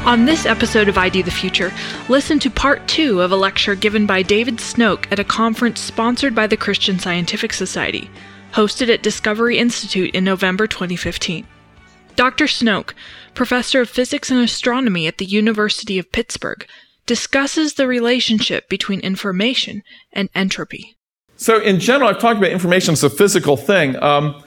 On this episode of ID the Future, listen to part 2 of a lecture given by David Snoke at a conference sponsored by the Christian Scientific Society, hosted at Discovery Institute in November 2015. Dr. Snoke, professor of physics and astronomy at the University of Pittsburgh, discusses the relationship between information and entropy. So in general, I've talked about information as a physical thing.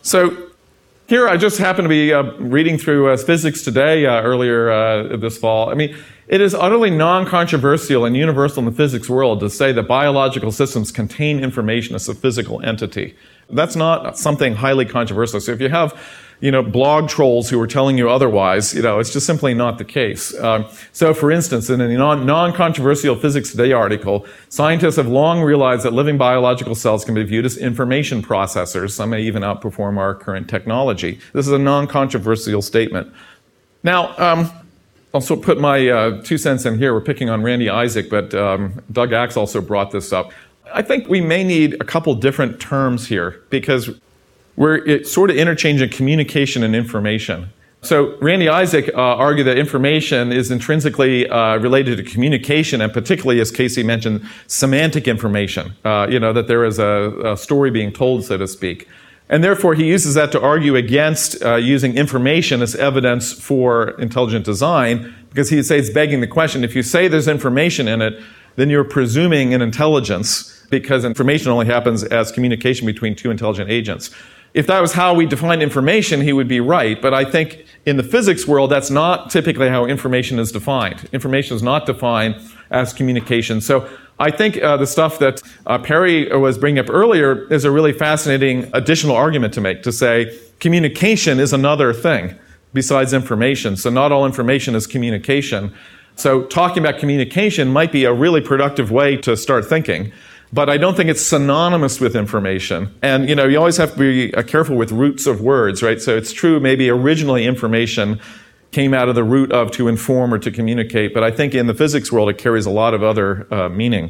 Here, I just happened to be reading through Physics Today earlier this fall. I mean, it is utterly non-controversial and universal in the physics world to say that biological systems contain information as a physical entity. That's not something highly controversial. So if you have, blog trolls who are telling you otherwise, it's just simply not the case. So for instance, in a non-controversial Physics Today article, scientists have long realized that living biological cells can be viewed as information processors. Some may even outperform our current technology. This is a non-controversial statement. Now, also put my 2 cents in here. We're picking on Randy Isaac, but Doug Axe also brought this up. I think we may need a couple different terms here because we're sort of interchanging communication and information. So Randy Isaac argued that information is intrinsically related to communication, and particularly, as Casey mentioned, semantic information, that there is a story being told, so to speak. And therefore, he uses that to argue against using information as evidence for intelligent design, because he'd say it's begging the question, if you say there's information in it, then you're presuming an intelligence, because information only happens as communication between two intelligent agents. If that was how we define information, he would be right. But I think in the physics world, that's not typically how information is defined. Information is not defined as communication. So I think the stuff that Perry was bringing up earlier is a really fascinating additional argument to make, to say communication is another thing besides information. So not all information is communication. So talking about communication might be a really productive way to start thinking. But I don't think it's synonymous with information. And, you always have to be careful with roots of words, right? So it's true, maybe originally information came out of the root of to inform or to communicate. But I think in the physics world, it carries a lot of other meaning.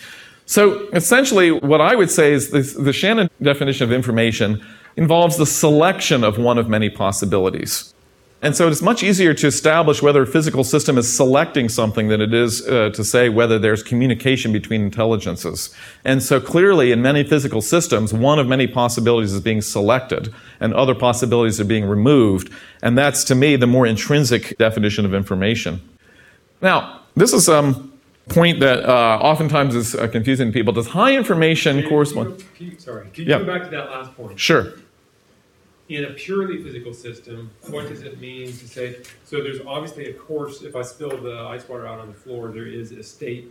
So essentially, what I would say is the Shannon definition of information involves the selection of one of many possibilities. And so it's much easier to establish whether a physical system is selecting something than it is to say whether there's communication between intelligences. And so clearly, in many physical systems, one of many possibilities is being selected, and other possibilities are being removed. And that's, to me, the more intrinsic definition of information. Now, this is a point that oftentimes is confusing to people. Does high information correspond? Can you go back to that last point? Sure. In a purely physical system, what does it mean to say, so there's obviously a course, if I spill the ice water out on the floor, there is a state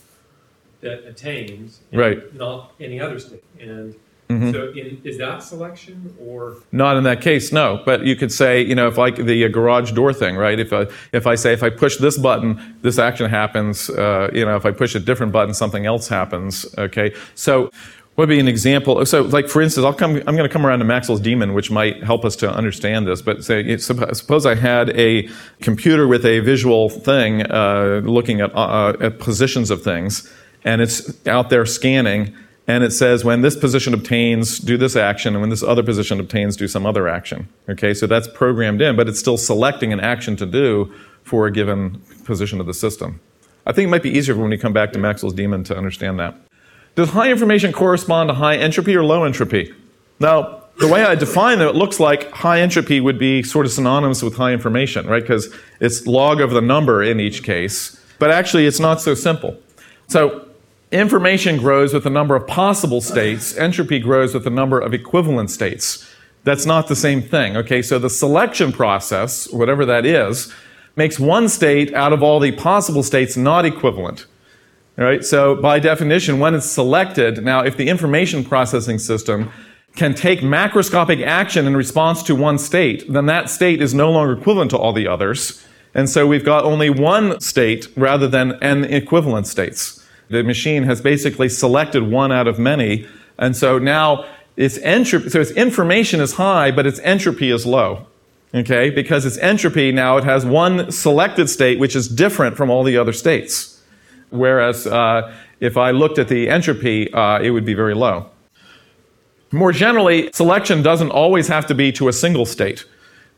that attains, right, not any other state. And so is that selection or? Not in that case, no. But you could say, if like the garage door thing, right? If I push this button, this action happens. If I push a different button, something else happens. Okay. So what would be an example? So, like, for instance, I'm going to come around to Maxwell's demon, which might help us to understand this. But say, suppose I had a computer with a visual thing looking at positions of things, and it's out there scanning, and it says, when this position obtains, do this action, and when this other position obtains, do some other action. Okay, so that's programmed in, but it's still selecting an action to do for a given position of the system. I think it might be easier when we come back to Maxwell's demon to understand that. Does high information correspond to high entropy or low entropy? Now, the way I define it looks like high entropy would be sort of synonymous with high information, right? Because it's log of the number in each case. But actually, it's not so simple. So information grows with the number of possible states. Entropy grows with the number of equivalent states. That's not the same thing, okay? So the selection process, whatever that is, makes one state out of all the possible states not equivalent. All right, so by definition, when it's selected, now if the information processing system can take macroscopic action in response to one state, then that state is no longer equivalent to all the others. And so we've got only one state rather than n equivalent states. The machine has basically selected one out of many. And so now its entropy, so its information is high, but its entropy is low. Okay, because its entropy now, it has one selected state which is different from all the other states. Whereas if I looked at the entropy, it would be very low. More generally, selection doesn't always have to be to a single state.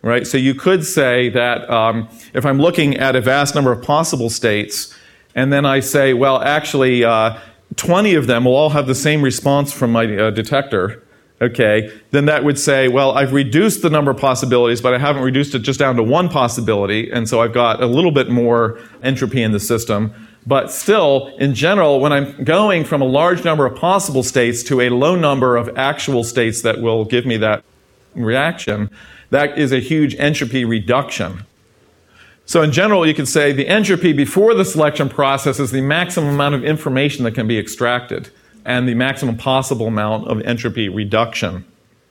right? So you could say that if I'm looking at a vast number of possible states, and then I say, well, actually, 20 of them will all have the same response from my detector, okay, then that would say, well, I've reduced the number of possibilities, but I haven't reduced it just down to one possibility, and so I've got a little bit more entropy in the system. But still, in general, when I'm going from a large number of possible states to a low number of actual states that will give me that reaction, that is a huge entropy reduction. So in general, you could say the entropy before the selection process is the maximum amount of information that can be extracted and the maximum possible amount of entropy reduction.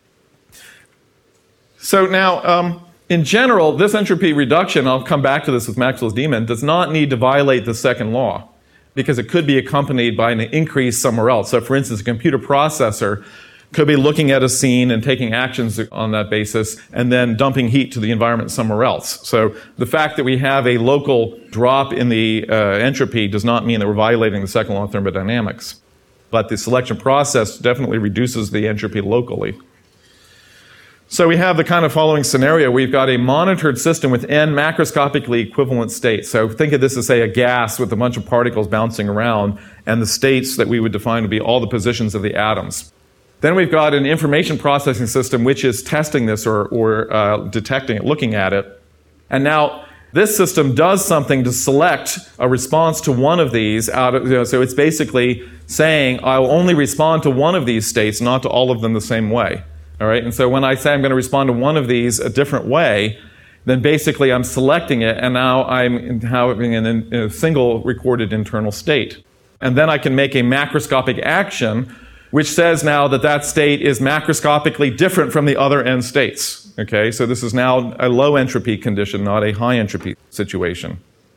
So now, in general, this entropy reduction, I'll come back to this with Maxwell's demon, does not need to violate the second law because it could be accompanied by an increase somewhere else. So for instance, a computer processor could be looking at a scene and taking actions on that basis and then dumping heat to the environment somewhere else. So the fact that we have a local drop in the entropy does not mean that we're violating the second law of thermodynamics. But the selection process definitely reduces the entropy locally. So we have the kind of following scenario. We've got a monitored system with n macroscopically equivalent states. So think of this as, say, a gas with a bunch of particles bouncing around, and the states that we would define would be all the positions of the atoms. Then we've got an information processing system which is testing this or detecting it, looking at it. And now this system does something to select a response to one of these out of, so it's basically saying I'll only respond to one of these states, not to all of them the same way. All right? And so when I say I'm going to respond to one of these a different way, then basically I'm selecting it, and now I'm having a single recorded internal state. And then I can make a macroscopic action which says now that that state is macroscopically different from the other n states. Okay, so this is now a low entropy condition, not a high entropy situation.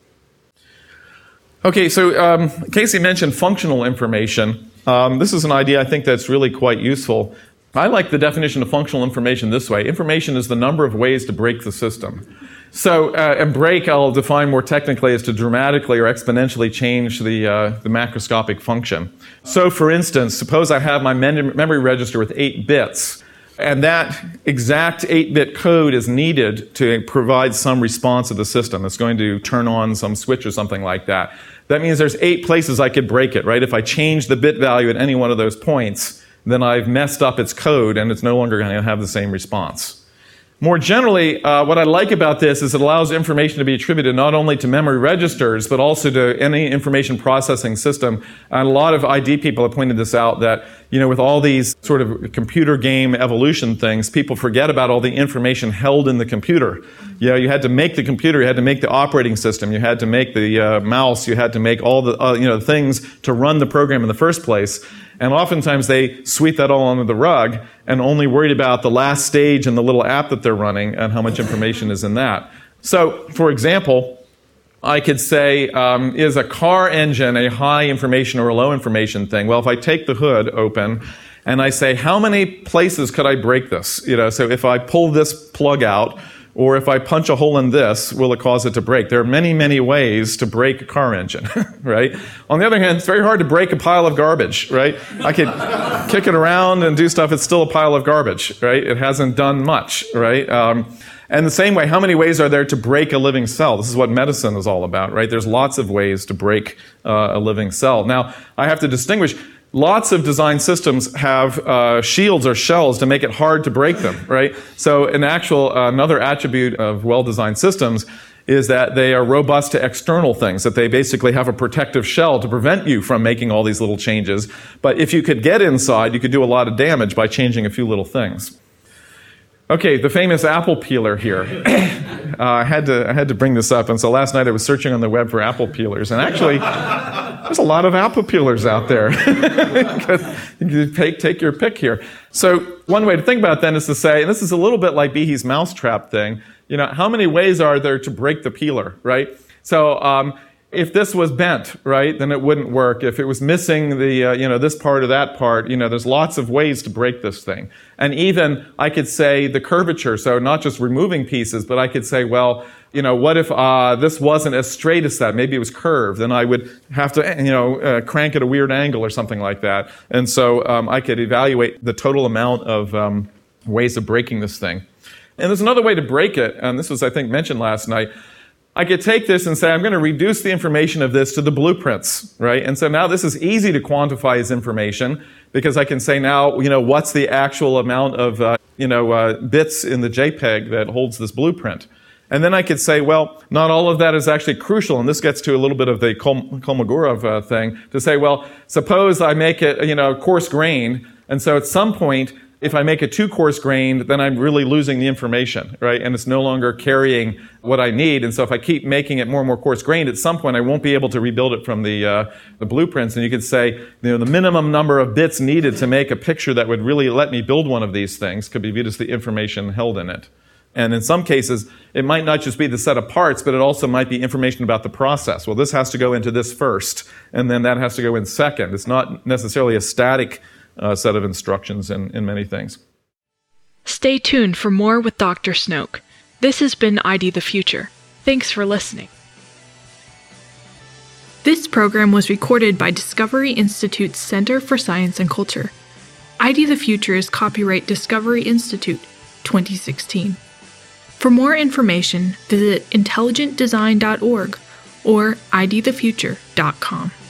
Okay, so Casey mentioned functional information. This is an idea I think that's really quite useful. I like the definition of functional information this way. Information is the number of ways to break the system. So, and break I'll define more technically as to dramatically or exponentially change the macroscopic function. So, for instance, suppose I have my memory register with 8 bits, and that exact 8-bit code is needed to provide some response of the system. It's going to turn on some switch or something like that. That means there's 8 places I could break it, right? If I change the bit value at any one of those points, then I've messed up its code and it's no longer going to have the same response. More generally, what I like about this is it allows information to be attributed not only to memory registers, but also to any information processing system. And a lot of ID people have pointed this out that, you know, with all these sort of computer game evolution things, people forget about all the information held in the computer. You know, you had to make the computer, you had to make the operating system, you had to make the mouse, you had to make all the things to run the program in the first place. And oftentimes they sweep that all under the rug and only worried about the last stage in the little app that they're running and how much information is in that. So, for example, I could say, is a car engine a high information or a low information thing? Well, if I take the hood open and I say, how many places could I break this? You know, so if I pull this plug out, or if I punch a hole in this, will it cause it to break? There are many, many ways to break a car engine, right? On the other hand, it's very hard to break a pile of garbage, right? I could kick it around and do stuff, it's still a pile of garbage, right? It hasn't done much, right? And the same way, how many ways are there to break a living cell? This is what medicine is all about, right? There's lots of ways to break a living cell. Now, I have to distinguish. Lots of design systems have shields or shells to make it hard to break them, right? So another attribute of well-designed systems is that they are robust to external things, that they basically have a protective shell to prevent you from making all these little changes. But if you could get inside, you could do a lot of damage by changing a few little things. Okay, the famous apple peeler here. I had to bring this up, and so last night I was searching on the web for apple peelers, and actually, there's a lot of apple peelers out there. You can take your pick here. So one way to think about it then is to say, and this is a little bit like Behe's mousetrap thing, you know, how many ways are there to break the peeler, right? So if this was bent, right, then it wouldn't work. If it was missing the, this part or that part, there's lots of ways to break this thing. And even I could say the curvature, so not just removing pieces, but I could say, well, what if this wasn't as straight as that? Maybe it was curved, then I would have to, crank at a weird angle or something like that. And so I could evaluate the total amount of ways of breaking this thing. And there's another way to break it, and this was, I think, mentioned last night. I could take this and say, I'm going to reduce the information of this to the blueprints, right? And so now this is easy to quantify as information because I can say now, what's the actual amount of, bits in the JPEG that holds this blueprint. And then I could say, well, not all of that is actually crucial. And this gets to a little bit of the Kolmogorov thing to say, well, suppose I make it, coarse grained. And so at some point, if I make it too coarse grained, then I'm really losing the information, right? And it's no longer carrying what I need. And so if I keep making it more and more coarse grained, at some point I won't be able to rebuild it from the blueprints. And you could say, the minimum number of bits needed to make a picture that would really let me build one of these things could be viewed as the information held in it. And in some cases, it might not just be the set of parts, but it also might be information about the process. Well, this has to go into this first, and then that has to go in second. It's not necessarily a static set of instructions in many things. Stay tuned for more with Dr. Snoke. This has been ID the Future. Thanks for listening. This program was recorded by Discovery Institute's Center for Science and Culture. ID the Future is copyright Discovery Institute, 2016. For more information, visit intelligentdesign.org or idthefuture.com.